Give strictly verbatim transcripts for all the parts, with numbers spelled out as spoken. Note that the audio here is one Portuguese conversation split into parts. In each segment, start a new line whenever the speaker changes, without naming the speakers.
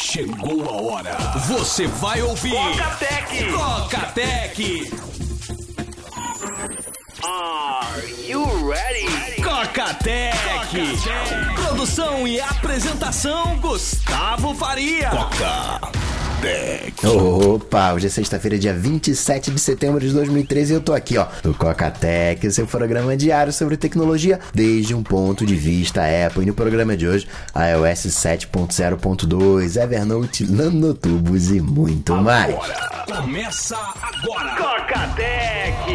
Chegou a hora. Você vai ouvir
Coca-Tech.
Coca-Tech.
Are you ready?
Coca-Tech. Coca-Tech. Produção e apresentação Gustavo Faria. Coca-Tech.
Opa, hoje é sexta-feira, dia vinte e sete de setembro de dois mil e treze e eu tô aqui, ó, no Coca-Tech, seu programa diário sobre tecnologia desde um ponto de vista Apple. E no programa de hoje, iOS sete ponto zero ponto dois, Evernote, nanotubos e muito
agora.
mais.
Começa agora.
Coca-Tech.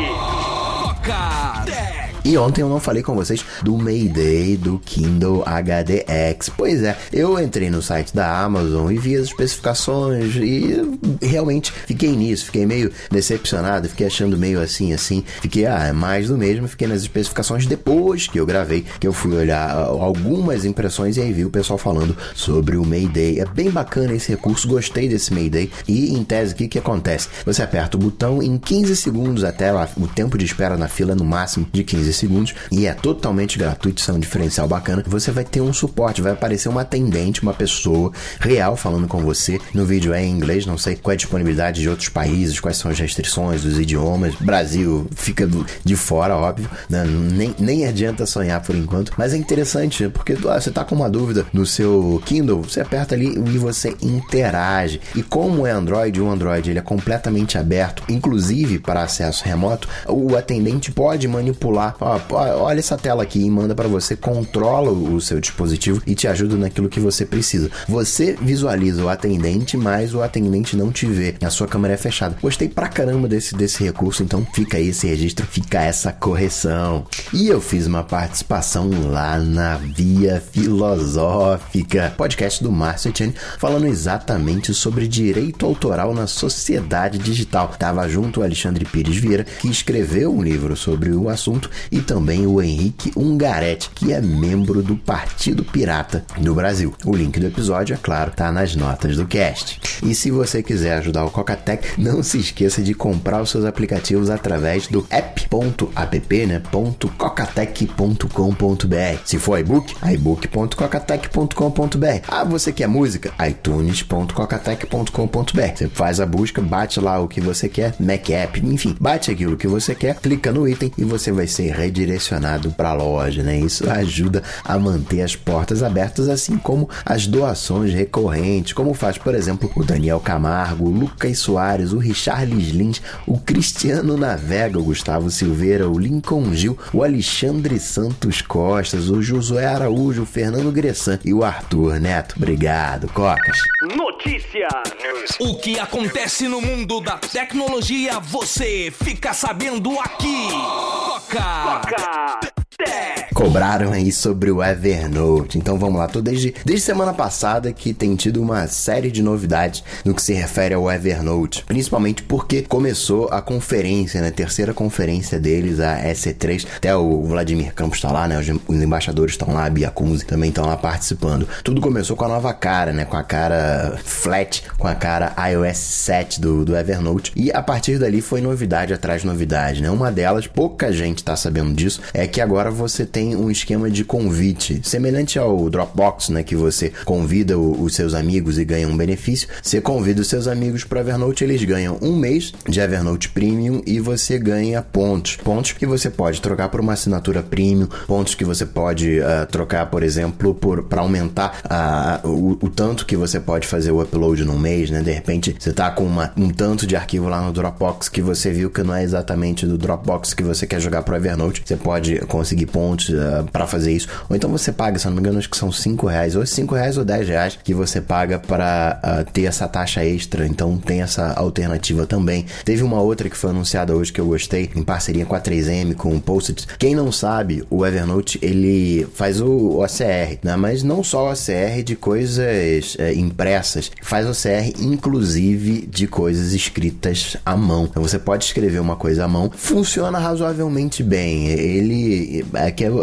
Coca-Tech.
E ontem eu não falei com vocês do Mayday do Kindle H D X. Pois é, eu entrei no site da Amazon e vi as especificações e realmente fiquei nisso, fiquei meio decepcionado, fiquei achando meio assim, assim. Fiquei, ah, é mais do mesmo, fiquei nas especificações depois que eu gravei, que eu fui olhar algumas impressões e aí vi o pessoal falando sobre o Mayday. É bem bacana esse recurso, gostei desse Mayday. E em tese, o que que acontece? Você aperta o botão, em quinze segundos até lá, o tempo de espera na fila é no máximo de quinze segundos e é totalmente gratuito, isso é um diferencial bacana. Você vai ter um suporte, vai aparecer uma atendente, uma pessoa real falando com você. No vídeo é em inglês, não sei qual é a disponibilidade de outros países, quais são as restrições dos idiomas. Brasil fica do, de fora, óbvio, né? nem, nem adianta sonhar por enquanto, mas é interessante porque ah, você tá com uma dúvida no seu Kindle, você aperta ali e você interage. E como é Android, o Android ele é completamente aberto, inclusive para acesso remoto, o atendente pode manipular, ó, olha essa tela aqui e manda para você, controla o seu dispositivo e te ajuda naquilo que você precisa. Você visualiza o atendente, mas o atendente não te vê, a sua câmera é fechada. Gostei pra caramba desse, desse recurso, então fica aí esse registro, fica essa correção. E eu fiz uma participação lá na Via Filosófica, podcast do Márcio Etienne, falando exatamente sobre direito autoral na sociedade digital. Tava junto o Alexandre Pires Vieira, que escreveu um livro sobre o assunto, e também o Henrique Ungaretti, que é membro do Partido Pirata do Brasil. O link do episódio, é claro, tá nas notas do cast. E se você quiser ajudar o Coca-Tech, não se esqueça de comprar os seus aplicativos através do app.app, né, .cocatech ponto com ponto br. Se for iBook, ibook ponto cocatech ponto com ponto br. Ah, você quer música? itunes ponto cocatech ponto com ponto br. Você faz a busca, bate lá o que você quer, Mac App, enfim, bate aquilo que você quer, clica no item e você vai ser redirecionado para a loja, né? Isso ajuda a manter as portas abertas, assim como as doações recorrentes, como faz, por exemplo, o Daniel Camargo, o Lucas Soares, o Richard Lins, o Cristiano Navega, o Gustavo Silveira, o Lincoln Gil, o Alexandre Santos Costas, o Josué Araújo, o Fernando Gressan e o Arthur Neto. Obrigado, Cocas.
Notícia.
O que acontece no mundo da tecnologia, você fica sabendo aqui. Coca.
Coca-Tech.
Cobraram aí sobre o Evernote. Então vamos lá, tô desde, desde semana passada que tem tido uma série de novidades no que se refere ao Evernote, principalmente porque começou a conferência, né, terceira conferência deles, a E C três, até o Vladimir Campos tá lá, né, os, os embaixadores estão lá, a Bia Kunze também estão lá participando. Tudo começou com a nova cara, né, com a cara flat, com a cara iOS sete do, do Evernote, e a partir dali foi novidade atrás de novidade, né. Uma delas, pouca gente tá sabendo disso, é que agora você tem um esquema de convite, semelhante ao Dropbox, né, que você convida o, os seus amigos e ganha um benefício. Você convida os seus amigos para Evernote, eles ganham um mês de Evernote Premium e você ganha pontos. Pontos que você pode trocar por uma assinatura Premium, pontos que você pode uh, trocar, por exemplo, para aumentar uh, o, o tanto que você pode fazer o upload num mês, né? De repente, você tá com uma, um tanto de arquivo lá no Dropbox que você viu que não é exatamente do Dropbox que você quer jogar pro Evernote, você pode conseguir pontos uh, para fazer isso, ou então você paga, se eu não me engano, acho que são cinco reais, ou cinco reais ou dez reais que você paga para uh, ter essa taxa extra, então tem essa alternativa também. Teve uma outra que foi anunciada hoje que eu gostei, em parceria com a três M, com o Post-it. Quem não sabe, o Evernote, ele faz o O C R, né? Mas não só o O C R de coisas é, impressas, faz o O C R inclusive de coisas escritas à mão. Então você pode escrever uma coisa à mão, funciona razoavelmente bem. Ele, é que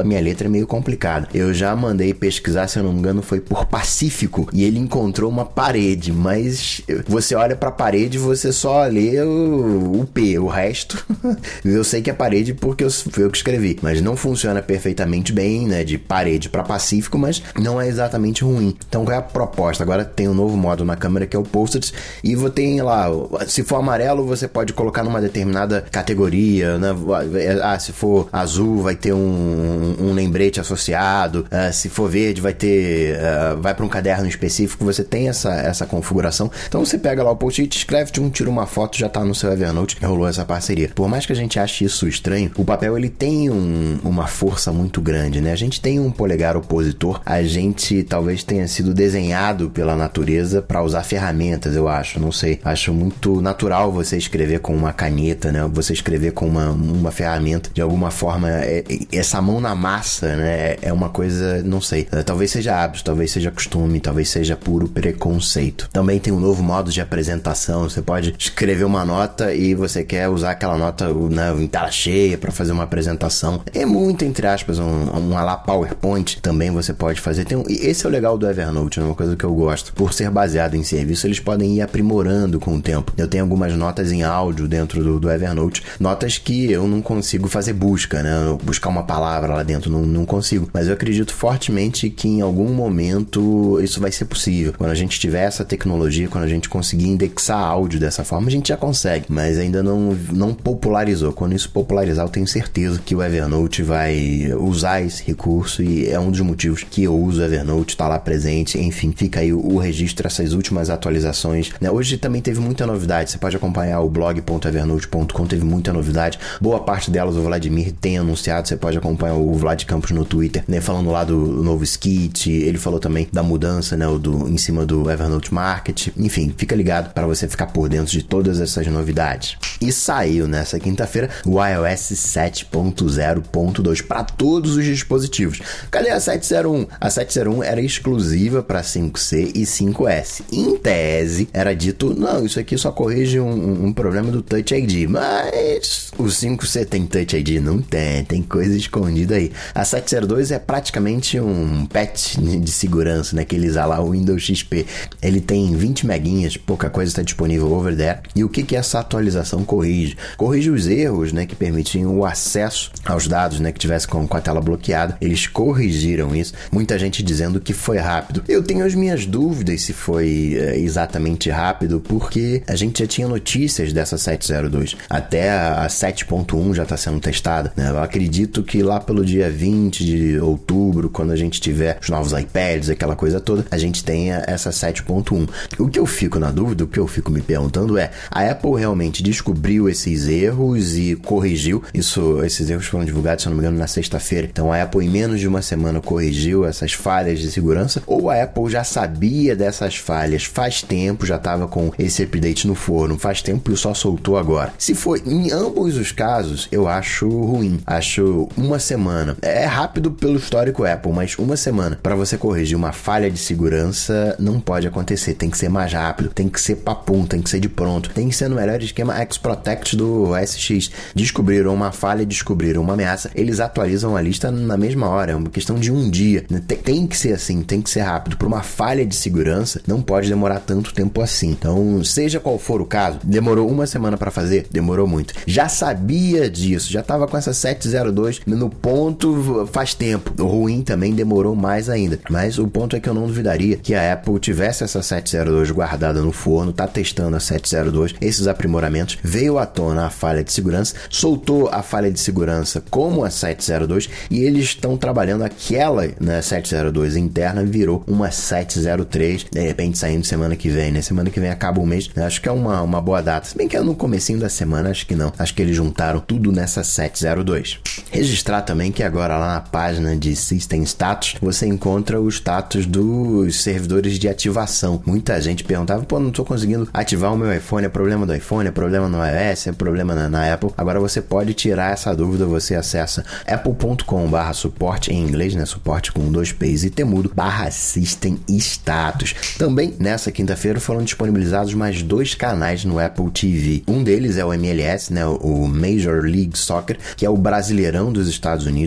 a minha letra é meio complicada. Eu já mandei pesquisar, se eu não me engano, foi por Pacífico, e ele encontrou uma parede, mas você olha pra parede e você só lê o, o P, o resto eu sei que é parede porque eu, foi eu que escrevi, mas não funciona perfeitamente bem, né, de parede pra Pacífico, mas não é exatamente ruim. Então qual é a proposta? Agora tem um novo modo na câmera que é o Post-its, e você tem lá, se for amarelo você pode colocar numa determinada categoria, né? Ah, se for azul vai ter um, um lembrete associado, uh, se for verde vai ter uh, vai para um caderno específico. Você tem essa, essa configuração, então você pega lá o Post-it, escreve, um, tira uma foto, já tá no seu Evernote, rolou essa parceria. Por mais que a gente ache isso estranho, o papel ele tem um, uma força muito grande, né? A gente tem um polegar opositor, a gente talvez tenha sido desenhado pela natureza para usar ferramentas, eu acho, não sei, acho muito natural você escrever com uma caneta, né? Você escrever com uma, uma ferramenta, de alguma forma, é, essa mão na massa, né? É uma coisa, não sei, talvez seja hábito, talvez seja costume, talvez seja puro preconceito. Também tem um novo modo de apresentação, você pode escrever uma nota e você quer usar aquela nota, né, em tela cheia para fazer uma apresentação. É muito, entre aspas, um, um a lá PowerPoint, também você pode fazer. Tem um, e esse é o legal do Evernote, é uma coisa que eu gosto. Por ser baseado em serviço, eles podem ir aprimorando com o tempo. Eu tenho algumas notas em áudio dentro do, do Evernote, notas que eu não consigo fazer busca, né? Buscar uma palavra lá dentro, não, não consigo. Mas eu acredito fortemente que em algum momento isso vai ser possível. Quando a gente tiver essa tecnologia, quando a gente conseguir indexar áudio dessa forma, a gente já consegue, mas ainda não, não popularizou. Quando isso popularizar, eu tenho certeza que o Evernote vai usar esse recurso, e é um dos motivos que eu uso o Evernote, tá lá presente. Enfim, fica aí o, o registro, essas últimas atualizações, né? Hoje também teve muita novidade, você pode acompanhar o blog ponto evernote ponto com, teve muita novidade, boa parte delas o Vladimir tem anunciado, você pode acompanhar o Vlad Campos no Twitter, né? Falando lá do novo skit, ele falou também da mudança, né? O do, em cima do Evernote Market, enfim, fica ligado para você ficar por dentro de todas essas novidades. E saiu nessa quinta-feira o iOS sete ponto zero ponto dois para todos os dispositivos. Cadê a sete zero um? A sete zero um era exclusiva para cinco C e cinco S. Em tese, era dito, não, isso aqui só corrige um, um problema do Touch I D, mas o cinco C tem Touch I D? Não tem, tem coisa escondida aí. A sete zero dois é praticamente um patch de segurança, né, que eles usam lá o Windows X P. Ele tem vinte meguinhas, pouca coisa está disponível over there. E o que que essa atualização corrige? Corrige os erros, né, que permitiam o acesso aos dados, né, que tivesse com, com a tela bloqueada. Eles corrigiram isso. Muita gente dizendo que foi rápido. Eu tenho as minhas dúvidas se foi é, exatamente rápido, porque a gente já tinha notícias dessa sete zero dois. Até a, a sete ponto um já está sendo testada, né? Eu acredito que lá pelo dia vinte de outubro, quando a gente tiver os novos iPads, aquela coisa toda, a gente tenha essa sete ponto um. O que eu fico na dúvida, o que eu fico me perguntando é, a Apple realmente descobriu esses erros e corrigiu? Isso, esses erros foram divulgados, se eu não me engano, na sexta-feira. Então a Apple em menos de uma semana corrigiu essas falhas de segurança, ou a Apple já sabia dessas falhas faz tempo, já estava com esse update no forno faz tempo e só soltou agora? Se for em ambos os casos, eu acho ruim. Acho uma semana. É rápido pelo histórico Apple, mas uma semana para você corrigir uma falha de segurança não pode acontecer. Tem que ser mais rápido, tem que ser papum, tem que ser de pronto. Tem que ser no melhor esquema X-Protect do O S X. Descobriram uma falha, descobriram uma ameaça, eles atualizam a lista na mesma hora. É uma questão de um dia. Tem, tem que ser assim, tem que ser rápido. Para uma falha de segurança, não pode demorar tanto tempo assim. Então, seja qual for o caso, demorou uma semana para fazer? Demorou muito. Já sabia disso, já estava com essa sete zero dois no ponto faz tempo. O ruim também demorou mais ainda. Mas o ponto é que eu não duvidaria que a Apple tivesse essa sete zero dois guardada no forno, tá testando a sete zero dois, esses aprimoramentos, veio à tona a falha de segurança, soltou a falha de segurança como a sete zero dois e eles estão trabalhando aquela, né, sete zero dois interna, virou uma sete zero três, de repente saindo semana que vem, né? Semana que vem acaba o mês, acho que é uma, uma boa data, se bem que é no comecinho da semana, acho que não, acho que eles juntaram tudo nessa sete zero dois. Registrar também que agora lá na página de System Status, você encontra o status dos servidores de ativação. Muita gente perguntava, pô, não tô conseguindo ativar o meu iPhone, é problema do iPhone, é problema no iOS, é problema na, na Apple. Agora você pode tirar essa dúvida, você acessa apple ponto com barra suporte, em inglês, né, suporte com dois P's e temudo, barra System Status. Também, nessa quinta-feira, foram disponibilizados mais dois canais no Apple T V. Um deles é o M L S, né, o Major League Soccer, que é o Brasileirão dos Estados Unidos,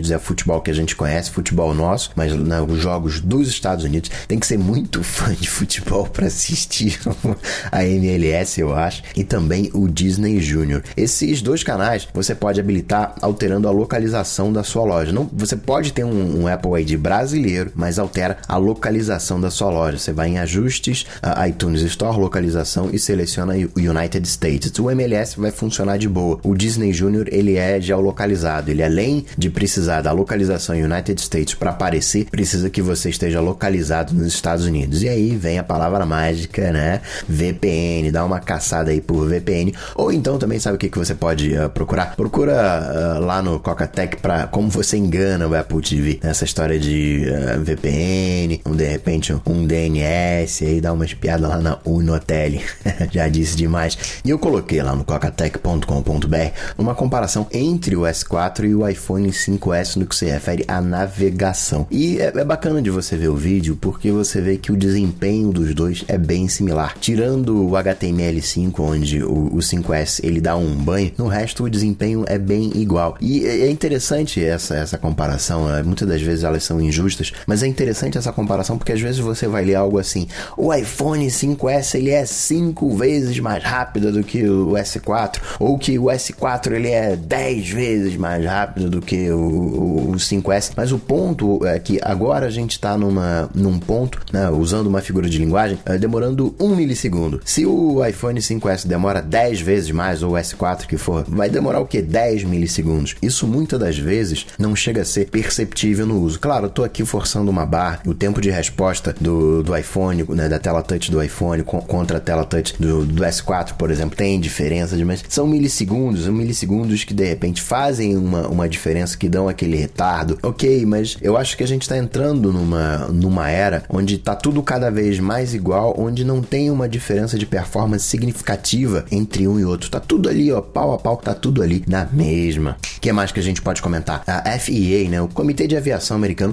Unidos é futebol que a gente conhece, futebol nosso, mas né, os jogos dos Estados Unidos tem que ser muito fã de futebol para assistir a M L S, eu acho, e também o Disney Junior. Esses dois canais você pode habilitar alterando a localização da sua loja. Não, você pode ter um, um Apple I D brasileiro, mas altera a localização da sua loja. Você vai em ajustes, uh, iTunes Store, localização e seleciona o United States. O M L S vai funcionar de boa. O Disney Junior, ele é geolocalizado. Ele, além de precisar da localização United States para aparecer, precisa que você esteja localizado nos Estados Unidos. E aí vem a palavra mágica, né? V P N. Dá uma caçada aí por V P N. Ou então também, sabe o que, que você pode uh, procurar? Procura uh, lá no Coca-Tech para como você engana o Apple T V. Essa história de uh, V P N, um, de repente um D N S, aí dá uma espiada lá na Unotel. Já disse demais. E eu coloquei lá no cocatech ponto com ponto b r uma comparação entre o S quatro e o iPhone cinco S no que se refere à navegação. E é, é bacana de você ver o vídeo porque você vê que o desempenho dos dois é bem similar. Tirando o H T M L cinco, onde o, o cinco S ele dá um banho, no resto o desempenho é bem igual. E é interessante essa, essa comparação, né? Muitas das vezes elas são injustas, mas é interessante essa comparação porque às vezes você vai ler algo assim: o iPhone cinco S ele é cinco vezes mais rápido do que o S quatro, ou que o S quatro ele é dez vezes mais rápido do que o, o, o cinco S. Mas o ponto é que agora a gente está numa, num ponto, né, usando uma figura de linguagem, é, demorando um milissegundo. Se o iPhone cinco S demora dez vezes mais, ou o S quatro que for, vai demorar o que? dez milissegundos. Isso muitas das vezes não chega a ser perceptível no uso. Claro, eu tô aqui forçando uma barra. O tempo de resposta do, do iPhone, né, da tela touch do iPhone co- contra a tela touch do, do S quatro, por exemplo, tem diferença, mas são milissegundos, milissegundos que de repente fazem uma, uma diferença, que dão aquele retardo. Ok, mas eu acho que a gente tá entrando numa, numa era onde tá tudo cada vez mais igual, onde não tem uma diferença de performance significativa entre um e outro. Tá tudo ali, ó, pau a pau, tá tudo ali na mesma. O que mais que a gente pode comentar? A F A A, né, o Comitê de Aviação Americano,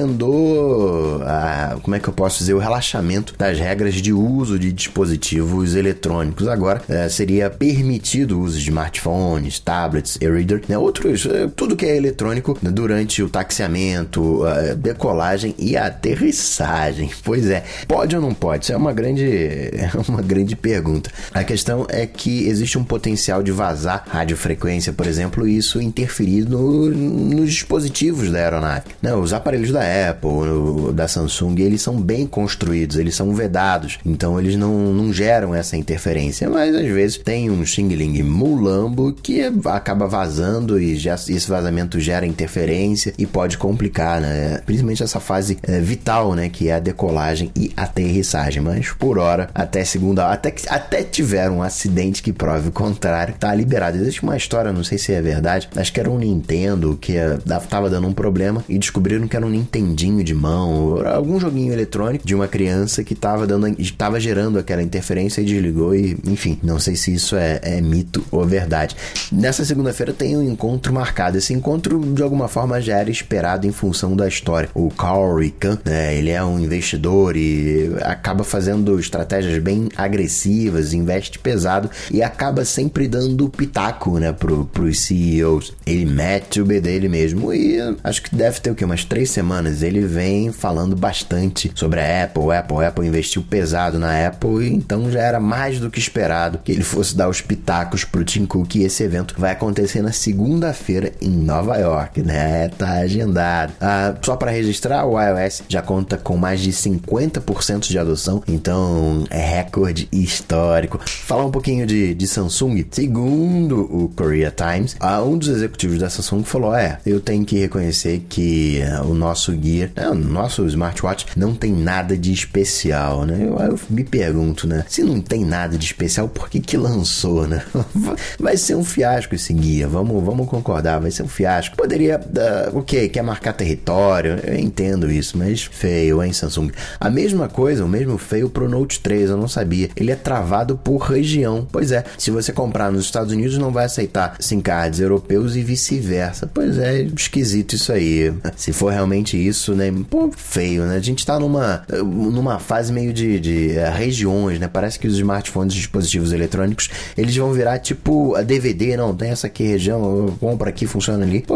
recomendou a, como é que eu posso dizer, o relaxamento das regras de uso de dispositivos eletrônicos. Agora é, seria permitido o uso de smartphones, tablets, e-reader, né, outros, é, tudo que é eletrônico durante o taxiamento, a decolagem e a aterrissagem. Pois é, pode ou não pode? Isso é uma grande, é uma grande pergunta. A questão é que existe um potencial de vazar radiofrequência, por exemplo, e isso interferir no, nos dispositivos da aeronave. Não, os aparelhos da Apple, no, da Samsung, eles são bem construídos, eles são vedados, então eles não, não geram essa interferência, mas às vezes tem um xing-ling mulambo que acaba vazando e já, esse vazamento gera interferência e pode complicar, né? Principalmente essa fase é, vital, né? Que é a decolagem e aterrissagem, mas por hora, até segunda, até, que, até tiver um acidente que prove o contrário, tá liberado. Existe uma história, não sei se é verdade, acho que era um Nintendo que é, tava dando um problema e descobriram que era um Nintendinho de mão, algum joguinho eletrônico de uma criança que tava dando, tava gerando aquela interferência e desligou e, enfim, não sei se isso é, é mito ou verdade. Nessa segunda-feira tem um encontro marcado. Esse encontro, de alguma forma, já era esperado em função da história. O Carl Icahn, né, ele é um investidor e acaba fazendo estratégias bem agressivas, investe pesado e acaba sempre dando pitaco, né, pro, pros C E Os. Ele mete o B dele mesmo e acho que deve ter o quê? Umas três semanas. Ele vem falando bastante sobre a Apple. Apple, Apple investiu pesado na Apple e então já era mais do que esperado que ele fosse dar os pitacos pro Tim Cook. E esse evento vai acontecer na segunda-feira em Nova York, né? Tá agendado. Ah, só para registrar, o iOS já conta com mais de cinquenta por cento de adoção, então é recorde histórico. Falar um pouquinho de, de Samsung. Segundo o Korea Times, ah, um dos executivos da Samsung falou: é, eu tenho que reconhecer que uh, o nosso Gear, né, o nosso smartwatch não tem nada de especial, né? Eu, eu me pergunto, né? Se não tem nada de especial, por que que lançou, né? Vai ser um fiasco esse guia, vamos, vamos concordar, vai ser um fiasco. Poderia, uh, o quê? Quer marcar território? Eu entendo isso, mas feio, hein, Samsung? A mesma coisa, o mesmo feio pro Note três, eu não sabia. Ele é travado por região. Pois é, se você comprar nos Estados Unidos, não vai aceitar SIM cards europeus e vice-versa. Pois é, esquisito isso aí. Se for realmente isso, né? Pô, feio, né? A gente tá numa, numa fase meio de, de uh, regiões, né? Parece que os smartphones e dispositivos eletrônicos, eles vão virar tipo a D V D, não, tem essa aqui região, eu compro aqui, funciona ali. Pô, tinha que fazer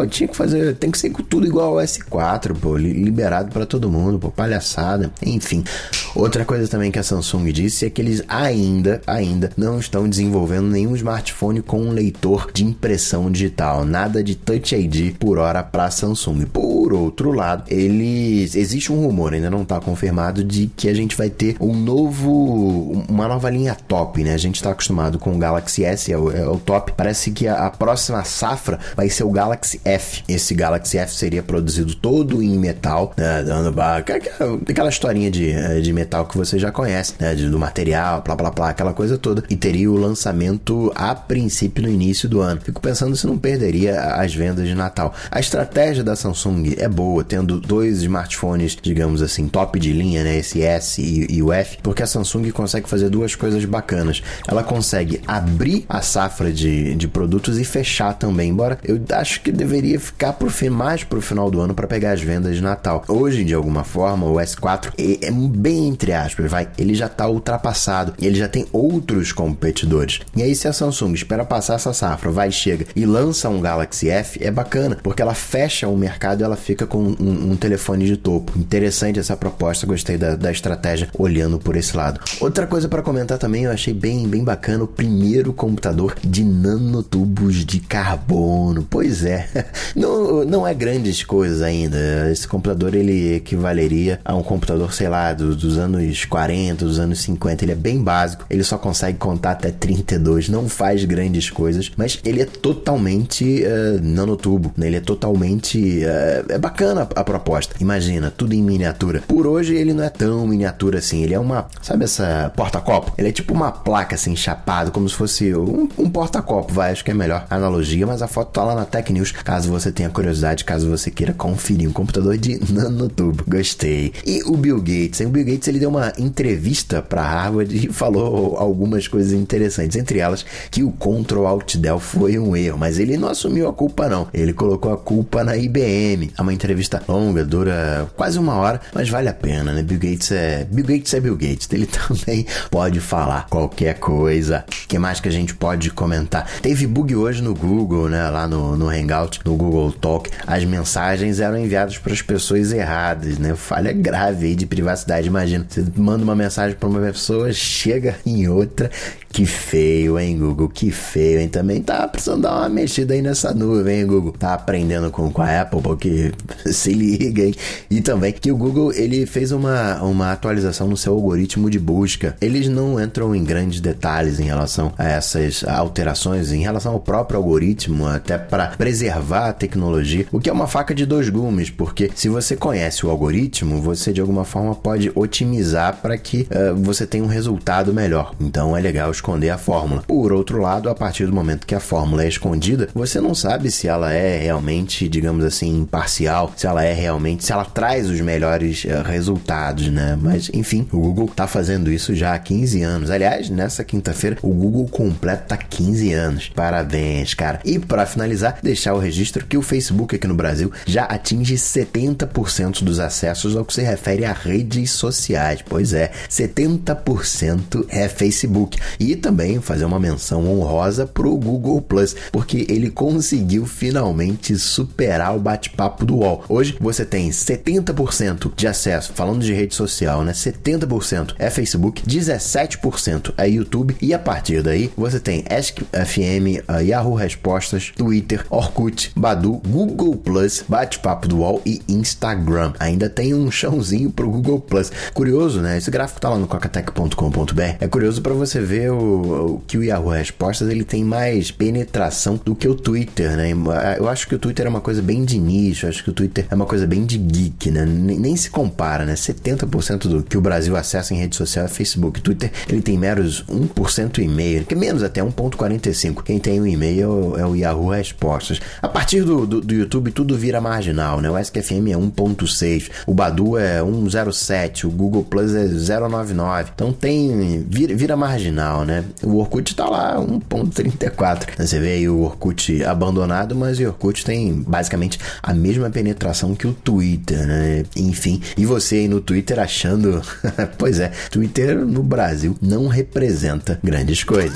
fazer, tem que ser tudo igual ao S quatro, pô, liberado pra todo mundo, pô, palhaçada, enfim. Outra coisa também que a Samsung disse é que eles ainda, ainda não estão desenvolvendo nenhum smartphone com um leitor de impressão digital, nada de Touch I D por hora para Samsung. Por outro lado, eles existe um rumor, ainda não está confirmado, de que a gente vai ter um novo, uma nova linha top, né? A gente está acostumado com o Galaxy S, é o, é o top. Parece que a, a próxima safra vai ser o Galaxy F. Esse Galaxy F seria produzido todo em metal, né? Dando aquela historinha de, de metal que você já conhece, né? Do material, blá blá blá, aquela coisa toda. E teria o lançamento a princípio no início do ano. Fico pensando se não perderia as vendas de Natal. A estratégia da Samsung é boa, tendo dois smartphones, digamos assim, top de linha, né? Esse S e, e o F, porque a Samsung consegue fazer duas coisas bacanas. Ela consegue abrir a safra de, de produtos e fechar também, embora eu acho que deveria ficar pro fim, mais pro final do ano para pegar as vendas de Natal. Hoje, de alguma forma, o S quatro é, é bem entre aspas, vai, ele já tá ultrapassado e ele já tem outros competidores. E aí, se a Samsung espera passar essa safra, vai, chega e lança um Galaxy F, é bacana, porque ela fecha o mercado e ela fica com um, um telefone de topo. Interessante essa proposta, gostei da, da estratégia olhando por esse lado. Outra coisa para comentar também, eu achei bem, bem bacana, o primeiro computador de nanotubos de carbono. Pois é, não, não é grandes coisas ainda. Esse computador, ele equivaleria a um computador, sei lá, do, dos anos quarenta, dos anos cinquenta. Ele é bem básico, ele só consegue contar até trinta e dois, não faz grandes coisas, mas ele é totalmente uh, nanotubo, né? Ele é totalmente uh, é bacana a, a proposta. Imagina, tudo em miniatura. Por hoje ele não é tão miniatura assim, ele é uma, sabe essa porta-copo? Ele é tipo uma placa assim, chapado, como se fosse um, um porta-copo, vai, acho que é melhor analogia, mas a foto tá lá na Tech News, caso você tenha curiosidade, caso você queira conferir um computador de nanotubo. Gostei. E o Bill Gates, hein? O Bill Gates, ele deu uma entrevista pra Harvard e falou algumas coisas interessantes, entre elas que o Control Alt Del foi um erro, mas ele não assumiu a culpa não, ele colocou a culpa na I B M. É uma entrevista longa, dura quase uma hora, mas vale a pena, né? Bill Gates é Bill Gates é Bill Gates, ele também pode falar qualquer coisa. O que mais que a gente pode comentar? Teve bug hoje no Google, né? Lá no, no Hangout, no Google Talk, as mensagens eram enviadas para as pessoas erradas, né? Falha grave aí de privacidade. Imagina, você manda uma mensagem para uma pessoa, chega em outra. Que feio, hein, Google? Que feio, hein? Também tá precisando dar uma mexida aí nessa nuvem, hein, Google? Tá aprendendo com, com a Apple, porque se liga, hein? E também que o Google, ele fez uma, uma atualização no seu algoritmo de busca. Eles não entram em grandes detalhes em relação a essas alterações, em relação ao próprio algoritmo, até para preservar a tecnologia, o que é uma faca de dois gumes, porque se você conhece o algoritmo, você de alguma forma pode otimizar para que uh, você tenha um resultado melhor. Então é legal esconder a fórmula. Por outro lado, a partir do momento que a fórmula é escondida, você não sabe se ela é realmente, digamos assim, imparcial, se ela é realmente, se ela traz os melhores uh, resultados, né? Mas, enfim, o Google tá fazendo isso já há quinze anos. Aliás, nessa quinta-feira, o Google completa quinze anos. Parabéns, cara. E para finalizar, deixar o registro que o Facebook aqui no Brasil já atinge setenta por cento dos acessos ao que se refere a redes sociais. Pois é, setenta por cento é Facebook. E também fazer uma menção honrosa pro Google Plus, porque ele conseguiu finalmente superar o bate-papo do U O L. Hoje você tem setenta por cento de acesso, falando de rede social, né? setenta por cento é Facebook, dezessete por cento é YouTube e a partir daí você tem Ask F M, Yahoo Respostas, Twitter, Orkut, Badu, Google Plus, bate-papo do U O L e Instagram. Ainda tem um chãozinho pro Google Plus. Curioso, né? Esse gráfico tá lá no cocatec ponto com ponto b r. É curioso para você ver o, o que o Yahoo Respostas ele tem mais penetração do que o Twitter, né? Eu acho que o Twitter é uma coisa bem de nicho, eu acho que o Twitter é uma coisa bem de geek, né? Nem, nem se compara, né? setenta por cento do que o Brasil acessa em rede social é Facebook. Twitter, ele tem meros um por cento e meio, que menos até um vírgula quarenta e cinco. Quem tem o e-mail é o Yahoo Respostas. A partir do, do, do YouTube, tudo vira marginal, né? O Ask F M é um ponto seis, o Badu é um ponto zero sete, o Google Plus é zero ponto noventa e nove. Então tem, vira, vira marginal, né? né? O Orkut tá lá, um ponto trinta e quatro. Você vê aí o Orkut abandonado, mas o Orkut tem basicamente a mesma penetração que o Twitter, né? Enfim, e você aí no Twitter achando... Pois é, Twitter no Brasil não representa grandes coisas.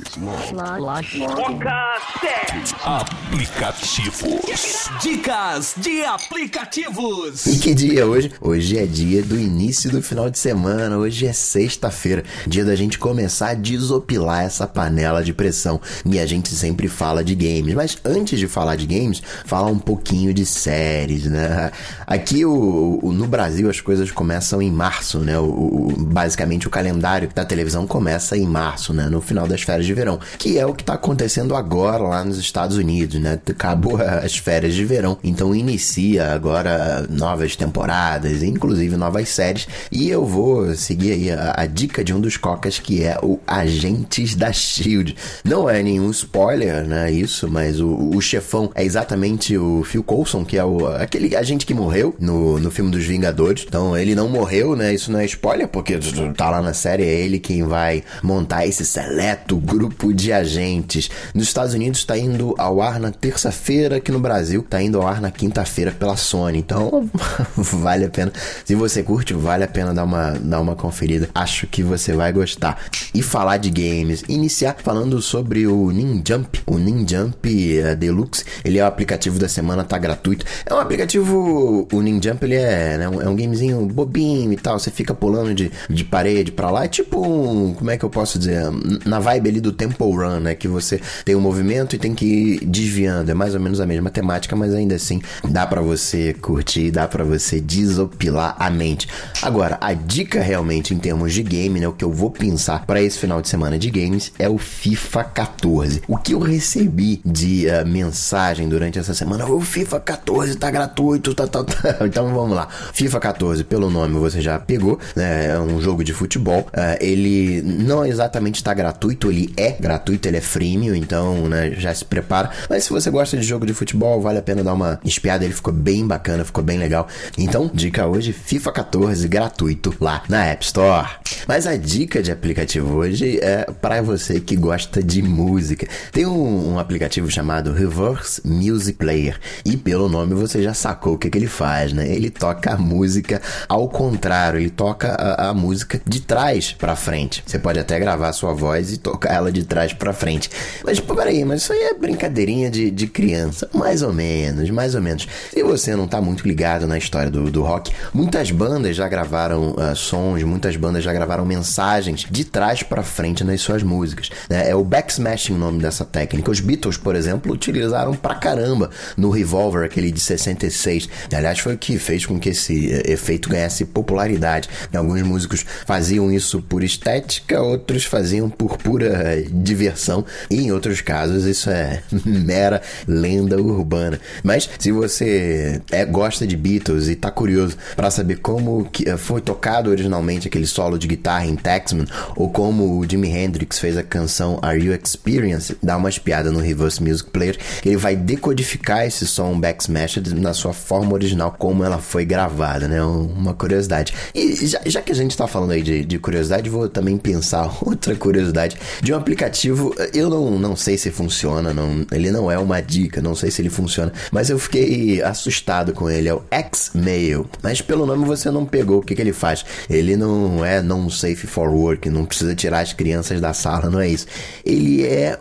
Aplicativos. Dicas de aplicativos.
E que dia é hoje? Hoje é dia do início do final de semana. Hoje é sexta-feira, dia da gente começar a desopilar essa panela de pressão. E a gente sempre fala de games, mas antes de falar de games, falar um pouquinho de séries, né? Aqui o, o, no Brasil as coisas começam em março, né? O, o, basicamente o calendário da televisão começa em março, né? No final das férias de verão, que é o que tá acontecendo agora lá nos Estados Unidos, né? Acabou as férias de verão, então inicia agora novas temporadas, inclusive novas séries, e eu vou seguir aí a, a dica de um dos cocas, que é o Agentes da Shield. Não é nenhum spoiler, né, isso, mas o, o chefão é exatamente o Phil Coulson, que é o, aquele agente que morreu no, no filme dos Vingadores. Então ele não morreu, né, isso não é spoiler, porque tá lá na série, é ele quem vai montar esse seleto grupo de agentes. Nos Estados Unidos tá indo ao ar na terça-feira, aqui no Brasil tá indo ao ar na quinta-feira pela Sony, então vale a pena. Se você curte, vale a pena dar uma, dar uma conferida. Acho que você vai gostar. E falar de games, iniciar falando sobre o Ninjump. O Ninjump uh, Deluxe, ele é o aplicativo da semana, tá gratuito. É um aplicativo, o Ninjump, ele é, né, é um gamezinho bobinho e tal, você fica pulando de, de parede pra lá, é tipo um, como é que eu posso dizer, na vibe ali do Temple Run, né, que você tem um movimento e tem que ir desviando, é mais ou menos a mesma temática, mas ainda assim dá pra você curtir, dá pra você desopilar a mente. Agora, a dica realmente em termos de game, né, o que eu vou pensar pra esse final de semana de games é o FIFA catorze. O que eu recebi de uh, mensagem durante essa semana, o FIFA catorze tá gratuito, tá, tá, tá. Então vamos lá. FIFA catorze, pelo nome você já pegou, né, é um jogo de futebol. Uh, ele não exatamente tá gratuito, ele é gratuito, ele é freemium, então, né, já se prepara. Mas se você gosta de jogo de futebol, vale a pena dar uma espiada, ele ficou bem bacana, ficou bem legal. Então, dica hoje, FIFA catorze gratuito lá na App Store. Mas a dica de aplicativo hoje é para você que gosta de música. Tem um, um aplicativo chamado Reverse Music Player, e pelo nome você já sacou o que, que ele faz, né? Ele toca a música ao contrário, ele toca a, a música de trás para frente. Você pode até gravar a sua voz e tocar ela de trás para frente. Mas peraí, mas isso aí é brincadeirinha de, de criança, mais ou menos, mais ou menos. Se você não tá muito ligado na história do, do rock, muitas bandas já gravaram uh, sons, muitas bandas já gravaram mensagens de trás para frente nas suas músicas, né? É o backsmashing o nome dessa técnica. Os Beatles, por exemplo, utilizaram pra caramba no Revolver, aquele de sessenta e seis. Aliás, foi o que fez com que esse uh, efeito ganhasse popularidade. Alguns músicos faziam isso por estética, outros faziam por pura uh, diversão, e em outros casos isso é mera lenda urbana. Mas se você é, gosta de Beatles e tá curioso para saber como que foi tocado originalmente aquele solo de guitarra em Taxman, ou como o Jimi Hendrix fez a canção Are You Experienced, dá uma espiada no Reverse Music Player, que ele vai decodificar esse som backsmashed na sua forma original, como ela foi gravada, né? Uma curiosidade. E já, já que a gente tá falando aí de, de curiosidade, vou também pensar outra curiosidade de um aplicativo. Eu não, não sei se funciona, não, ele não é uma dica, não sei se ele funciona, mas eu fiquei assustado com ele. É o Xmail, mas pelo nome você não pegou. O que, que ele faz? Ele não é non-safe for work, não precisa tirar as crianças da sala, não é isso. Ele é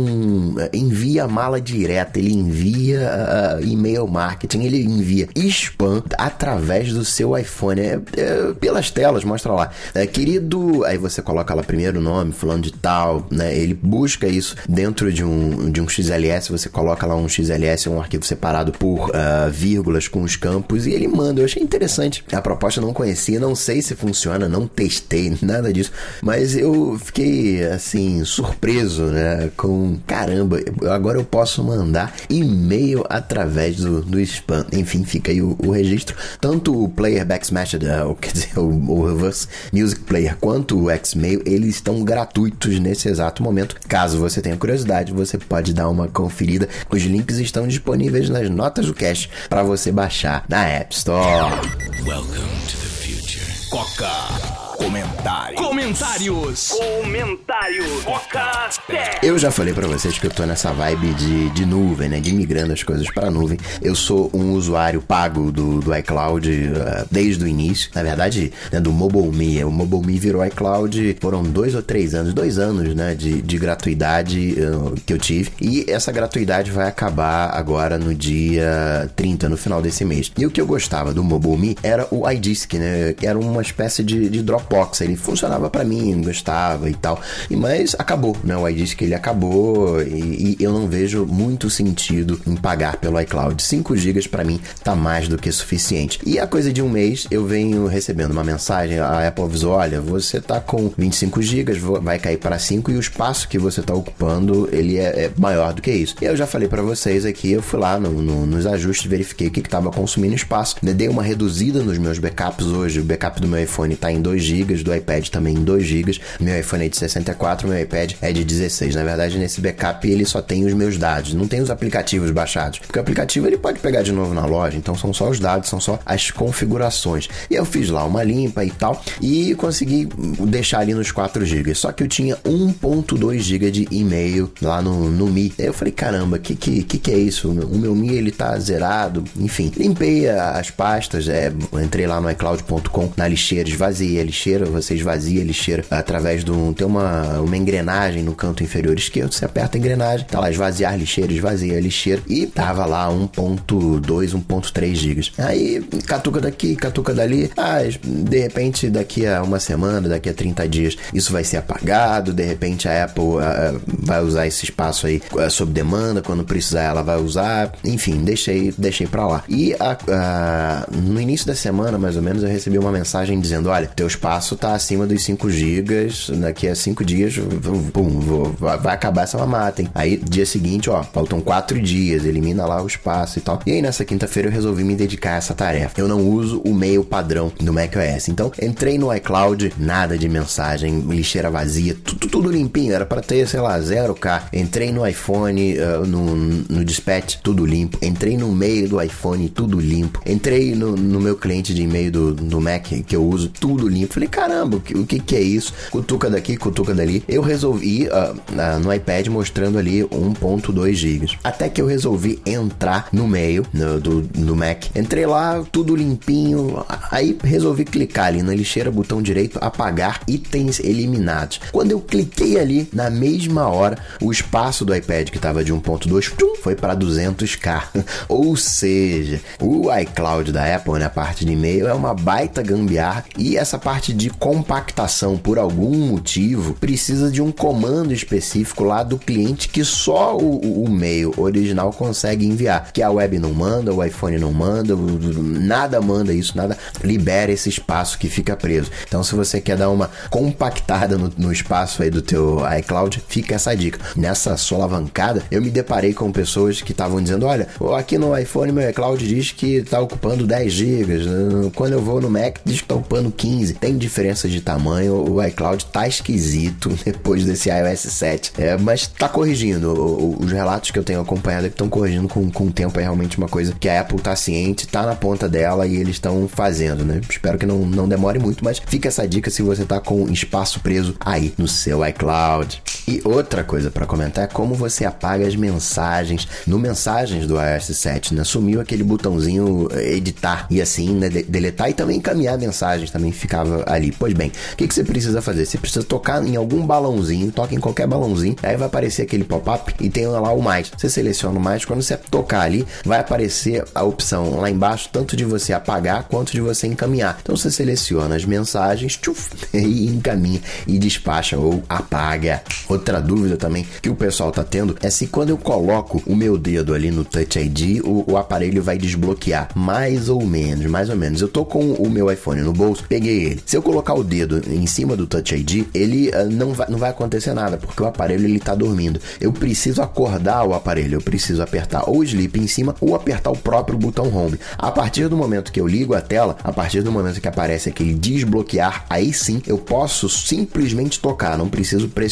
um envia mala direta, ele envia uh, e-mail marketing, ele envia spam através do seu iPhone, é, é, pelas telas, mostra lá, é, querido, aí você coloca lá primeiro o nome, fulano de tal, né? Ele busca isso dentro de um, de um X L S, você coloca lá um X L S, um arquivo separado por uh, vírgulas com os campos, e ele manda. Eu achei interessante a proposta, eu não conhecia, não sei se funciona, não testei nada disso, mas eu fiquei assim surpreso, né, com caramba, agora eu posso mandar e-mail através do, do spam. Enfim, fica aí o, o registro. Tanto o Player Backsmashed, uh, quer dizer, o, o Reverse Music Player, quanto o Xmail, eles estão gratuitos nesse exato momento. Caso você tenha curiosidade, você pode dar uma conferida. Os links estão disponíveis nas notas do cast para você baixar na App Store.
Welcome to the future. Coca. Comentários. Comentários.
Comentários. Foca Tech.
Eu já falei pra vocês que eu tô nessa vibe de, de nuvem, né? De migrando as coisas pra nuvem. Eu sou um usuário pago do, do iCloud uh, desde o início. Na verdade, né, do MobileMe. O MobileMe virou iCloud, foram dois ou três anos, dois anos, né? De, de gratuidade uh, que eu tive. E essa gratuidade vai acabar agora no dia trinta, no final desse mês. E o que eu gostava do MobileMe era o iDisk, né? Era uma espécie de, de Dropbox. Ele funcionava pra mim, gostava e tal. E, mas acabou, né? O iDisk ele acabou e, e eu não vejo muito sentido em pagar pelo iCloud. cinco gigas pra mim tá mais do que suficiente. E a coisa de um mês eu venho recebendo uma mensagem, a Apple avisou, olha, você tá com vinte e cinco gigas, vai cair para cinco e o espaço que você tá ocupando, ele é, é maior do que isso. E eu já falei pra vocês aqui, eu fui lá no, no, nos ajustes, verifiquei o que que tava consumindo espaço, né? Dei uma reduzida nos meus backups hoje, o backup do meu iPhone tá em dois gigas, do iPad também em dois gigas, meu iPhone é de sessenta e quatro, meu iPad é de dezesseis. Na verdade, nesse backup ele só tem os meus dados, não tem os aplicativos baixados, porque o aplicativo ele pode pegar de novo na loja, então são só os dados, são só as configurações. E eu fiz lá uma limpa e tal, e consegui deixar ali nos quatro gigas, só que eu tinha um ponto dois gigas de e-mail lá no, no Mi. Aí eu falei, caramba, que, que que que é isso? O meu Mi ele tá zerado, enfim, limpei as pastas, é, entrei lá no iCloud ponto com, na lixeira, esvaziei a lixeira, você esvazia a lixeira através de um, tem uma, uma engrenagem no canto inferior esquerdo, você aperta a engrenagem, tá lá, esvaziar lixeira, esvazia a lixeira, e tava lá um ponto dois, um ponto três gigas. Aí, catuca daqui, catuca dali, ah, de repente daqui a uma semana, daqui a trinta dias, isso vai ser apagado, de repente a Apple uh, vai usar esse espaço aí uh, sob demanda, quando precisar ela vai usar, enfim, deixei, deixei pra lá. E a, uh, no início da semana, mais ou menos, eu recebi uma mensagem dizendo, olha, teu espaço tá acima dos cinco gigas, daqui a cinco dias, pum, vou, vai acabar essa mamata, hein? Aí, dia seguinte, ó, faltam quatro dias, elimina lá o espaço e tal. E aí, nessa quinta-feira, eu resolvi me dedicar a essa tarefa. Eu não uso o mail padrão do macOS. Então, entrei no iCloud, nada de mensagem, lixeira vazia, tudo, tudo limpinho, era pra ter, sei lá, zero K. Entrei no iPhone, uh, no, no Dispatch, tudo limpo. Entrei no e-mail do iPhone, tudo limpo. Entrei no, no meu cliente de e-mail do, do Mac, que eu uso, tudo limpo. Falei, caramba, o que, o que que é isso? Cutuca daqui, cutuca dali. Eu resolvi, uh, uh, no iPad, mostrando ali um ponto dois gigas. Até que eu resolvi entrar no meio no, do, do Mac. Entrei lá, tudo limpinho. Aí resolvi clicar ali na lixeira, botão direito, apagar itens eliminados. Quando eu cliquei ali, na mesma hora, o espaço do iPad, que estava de um ponto dois, foi para duzentos K. Ou seja, o iCloud da Apple, né, a parte de e-mail, é uma baita gambiarra. E essa parte de compactação, por algum motivo, precisa de um comando específico lá do cliente que só o, o e-mail original consegue enviar. Que a web não manda, o iPhone não manda, nada manda isso, nada libera esse espaço que fica preso. Então, se você quer dar uma compactada no, no espaço aí do teu iCloud, fica essa dica. Nessa solavancada, eu me deparei com pessoas que estavam dizendo, olha, aqui no iPhone meu iCloud diz que tá ocupando dez gigas, quando eu vou no Mac diz que tá ocupando quinze. Tem diferença de tamanho, o iCloud tá esquisito depois desse iOS sete, é, mas tá corrigindo. Os relatos que eu tenho acompanhado é que estão corrigindo com, com o tempo, é realmente uma coisa que a Apple tá ciente, tá na ponta dela e eles estão fazendo, né? Espero que não, não demore muito, mas fica essa dica se você tá com espaço preso aí no seu iCloud. E outra coisa para comentar é como você apaga as mensagens no mensagens do iOS sete, né? Sumiu aquele botãozinho editar e assim, né? De- deletar e também encaminhar mensagens também ficava ali. Pois bem, o que, que você precisa fazer? Você precisa tocar em algum balãozinho, toca em qualquer balãozinho, aí vai aparecer aquele pop-up e tem lá o mais. Você seleciona o mais, quando você tocar ali, vai aparecer a opção lá embaixo, tanto de você apagar quanto de você encaminhar. Então você seleciona as mensagens, tchuf, e encaminha e despacha ou apaga. Outra dúvida também que o pessoal tá tendo é se quando eu coloco o meu dedo ali no Touch I D, o, o aparelho vai desbloquear. Mais ou menos, mais ou menos. Eu tô com o meu iPhone no bolso, peguei ele. Se eu colocar o dedo em cima do Touch I D, ele uh, não, vai, não vai acontecer nada, porque o aparelho ele tá dormindo. Eu preciso acordar o aparelho, eu preciso apertar ou o sleep em cima ou apertar o próprio botão home. A partir do momento que eu ligo a tela, a partir do momento que aparece aquele desbloquear, aí sim eu posso simplesmente tocar, não preciso pressionar.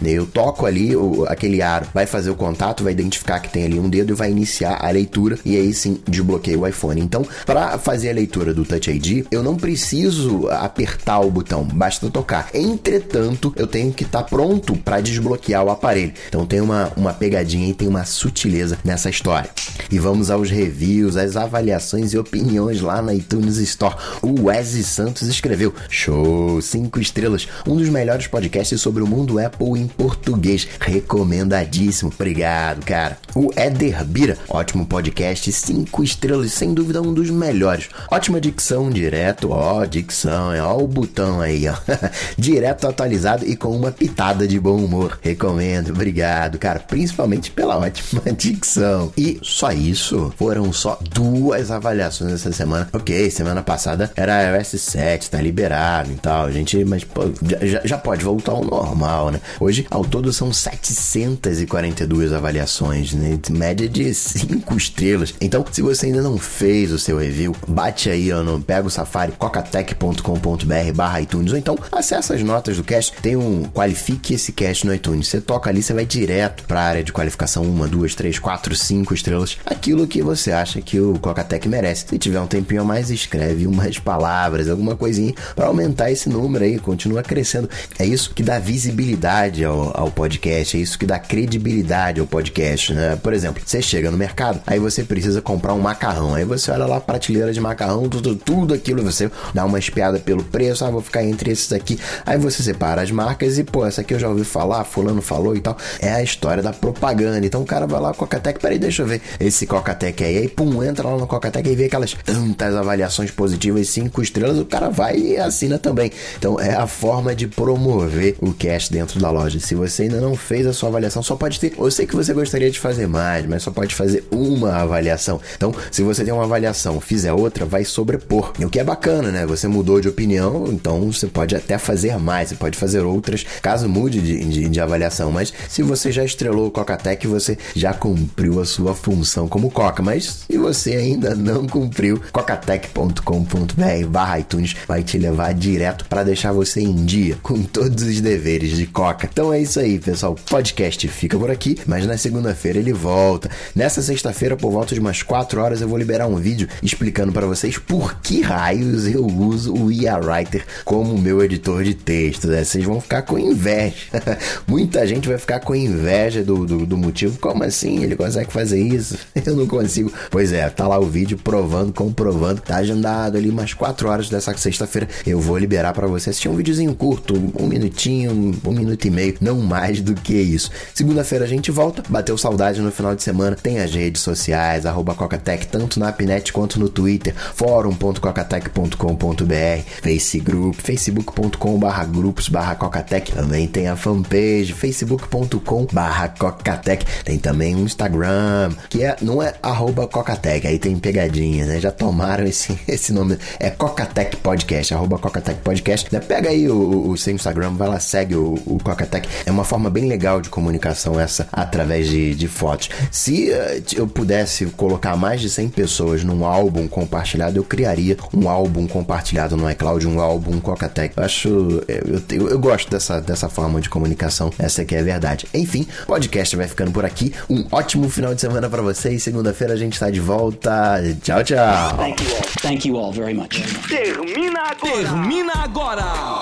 Eu toco ali, o, aquele aro vai fazer o contato, vai identificar que tem ali um dedo e vai iniciar a leitura, e aí sim desbloqueia o iPhone. Então, para fazer a leitura do Touch I D, eu não preciso apertar o botão, basta tocar. Entretanto, eu tenho que estar tá pronto para desbloquear o aparelho. Então tem uma, uma pegadinha e tem uma sutileza nessa história. E vamos aos reviews, às avaliações e opiniões lá na iTunes Store. O Wesley Santos escreveu: show, cinco estrelas, um dos melhores podcasts sobre o mundo Apple em português, recomendadíssimo. Obrigado, cara. O Éder Bira, ótimo podcast, cinco estrelas, sem dúvida um dos melhores. Ótima dicção, direto, ó, dicção, é ó o botão aí, ó. Direto, atualizado e com uma pitada de bom humor. Recomendo, obrigado, cara, principalmente pela ótima dicção. E só isso? Foram só duas avaliações essa semana. Ok, semana passada era iOS sete, tá liberado e tal, gente, mas pô, já, já pode voltar ao normal, né? Hoje, ao todo, são setecentas e quarenta e duas avaliações, né? Média de cinco estrelas. Então, se você ainda não fez o seu review, bate aí, ó, no, pega o Safari, cocatec ponto com ponto br barra iTunes, ou então acessa as notas do cast, tem um qualifique esse cast no iTunes. Você toca ali, você vai direto pra área de qualificação uma, duas, três, quatro, cinco estrelas, aquilo que você acha que o Cocatec merece. Se tiver um tempinho a mais, escreve umas palavras, alguma coisinha pra aumentar esse número aí, continua crescendo. É isso que dá visibilidade ao, ao podcast, é isso que dá credibilidade ao podcast, né? Por exemplo, você chega no mercado, aí você precisa comprar um macarrão, aí você olha lá a prateleira de macarrão, tudo, tudo aquilo, você dá uma espiada pelo preço, ah, vou ficar entre esses aqui, aí você separa as marcas e, pô, essa aqui eu já ouvi falar, fulano falou e tal. É a história da propaganda. Então o cara vai lá, Cocatec, peraí, deixa eu ver esse Cocatec aí, aí pum, entra lá no Cocatec e vê aquelas tantas avaliações positivas, cinco estrelas, o cara vai e assina também. Então é a forma de promover o cast dentro da loja. Se você ainda não fez a sua avaliação, só pode ter, eu sei que você gostaria de fazer mais, mas só pode fazer uma avaliação. Então, se você tem uma avaliação, fizer outra, vai sobrepor. E o que é bacana, né? Você mudou de opinião, então você pode até fazer mais, você pode fazer outras, caso mude de, de, de avaliação. Mas se você já estrelou o Cocatec, você já cumpriu a sua função como Coca. Mas se você ainda não cumpriu, cocatec ponto com ponto br barra iTunes vai te levar direto para deixar você em dia com todos os deveres de Coca. Então é isso aí, pessoal. O podcast fica por aqui, mas na segunda-feira ele volta. Nessa sexta-feira, por volta de umas quatro horas, eu vou liberar um vídeo explicando para vocês por que raios eu uso o I A Writer como meu editor de texto, né? Vocês vão ficar com inveja. Muita gente vai ficar com inveja do, do, do motivo. Como assim? Ele consegue fazer isso? Eu não consigo. Pois é, tá lá o vídeo provando, comprovando. Tá agendado ali umas quatro horas dessa sexta-feira. Eu vou liberar para você assistir um videozinho curto, um minutinho, um, um minuto e meio, não mais do que isso. Segunda-feira a gente volta. Bateu saudade no final de semana. Tem as redes sociais, arroba Cocatec, tanto na Apnet quanto no Twitter, fórum ponto cocatec ponto com ponto br, Face Group, facebook ponto com barra grupos barra Cocatec. Também tem a fanpage, facebook ponto com barra Cocatec. Tem também um Instagram, que é, não é arroba Cocatec, aí tem pegadinha, né? Já tomaram esse, esse nome, é Cocatec Podcast, arroba Cocatec Podcast. Pega aí o, o seu Instagram, vai lá, segue o, o Cocatec. É uma forma bem legal de comunicação essa, através de, de fotos. Se uh, eu pudesse colocar mais de cem pessoas num álbum compartilhado, eu criaria um álbum compartilhado no iCloud, um álbum Cocatec. Eu acho, eu, eu, eu gosto dessa, dessa forma de comunicação, essa aqui é a verdade. Enfim, o podcast vai ficando por aqui. Um ótimo final de semana pra vocês. Segunda-feira a gente tá de volta. Tchau, tchau.
Thank you all. Thank you all very much. Termina agora.
Termina agora.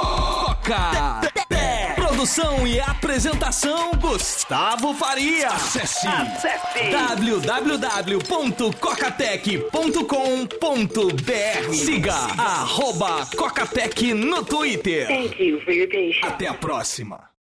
Coca. Produção e apresentação Gustavo Faria. Acesse,
Acesse.
w w w ponto cocatec ponto com ponto br. Siga arroba Cocatec no Twitter.
Thank you for your patience.
Até a próxima.